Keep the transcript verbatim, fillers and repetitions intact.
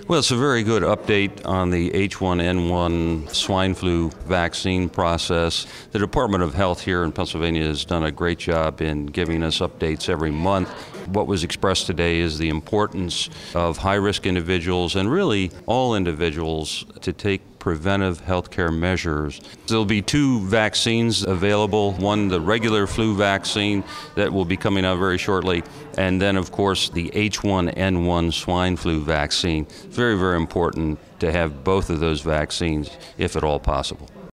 Well, it's a very good update on the H one N one swine flu vaccine process. The Department of Health here in Pennsylvania has done a great job in giving us updates every month. What was expressed today is the importance of high-risk individuals and really all individuals to take preventive health care measures. There'll be two vaccines available, one the regular flu vaccine that will be coming out very shortly, and then of course the H one N one swine flu vaccine. Very, very important to have both of those vaccines if at all possible.